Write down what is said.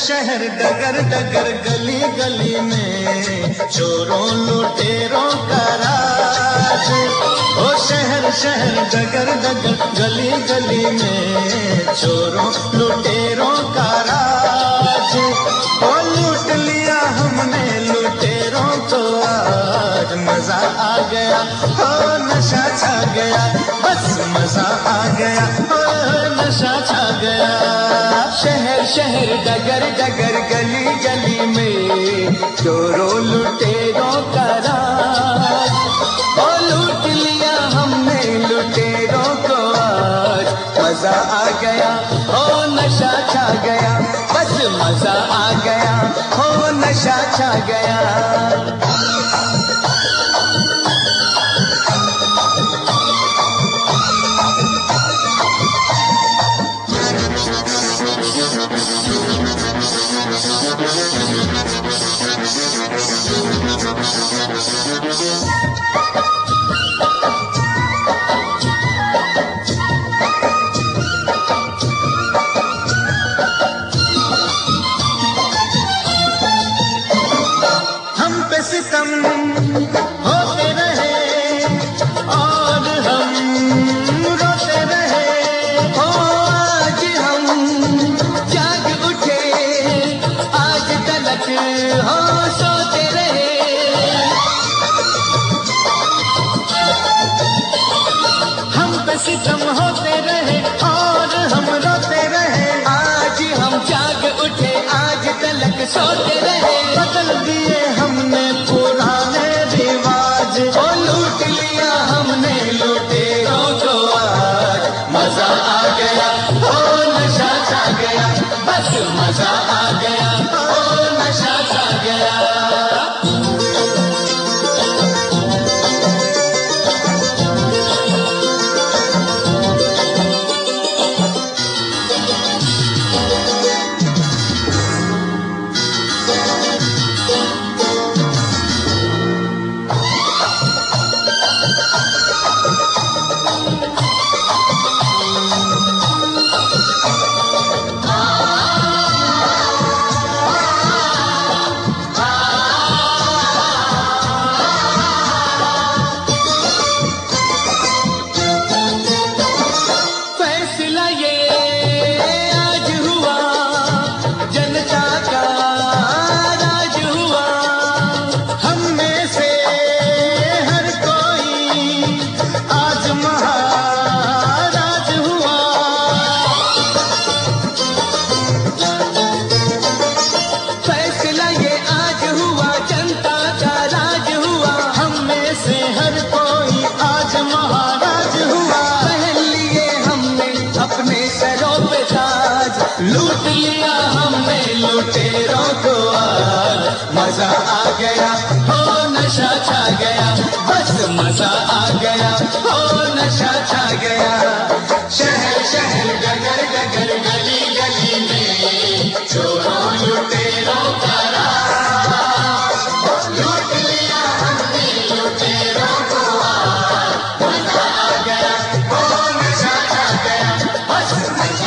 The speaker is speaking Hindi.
शहर डगर डगर गली गली में चोरों लुटेरों का राज। ओ शहर शहर डगर डगर गली गली में चोरों लुटेरों का राज। ओ लूट लिया हमने लुटेरों को आज मजा आ गया, हो नशा छा गया, बस मजा आ गया, हो नशा छा गया। शहर शहर डगर डगर गली गली में चोरों लुटेरों का राज। ओ लूट लिया हमने लुटेरों को आज मजा आ गया, हो नशा छा गया, बस मजा आ गया, हो नशा छा गया। सितम होते रहे और हम रोते रहे, हो आज हम जाग उठे, आज तलक हो सोते रहे। हम पे सितम होते रहे और हम रोते रहे, आज हम जाग उठे, आज तलक सोते रहे। बदल दिए हमने पुराने रिवाज, ओ लूट लिया हमने लुटेरों को आज मजा आ गया, ओ नशा छा गया, बस मजा आ गया, ओ नशा छा गया। लूट लिया हमने लुटेरों को आज मजा आ गया, हो नशा छा गया, बस मजा आ गया, हो नशा छा गया। शहर शहर डगर डगर गली गली में चोरों लुटेरों का राज। लूट लिया हमने लुटेरों को आज मजा आ गया, हो नशा छा गया, बस मजा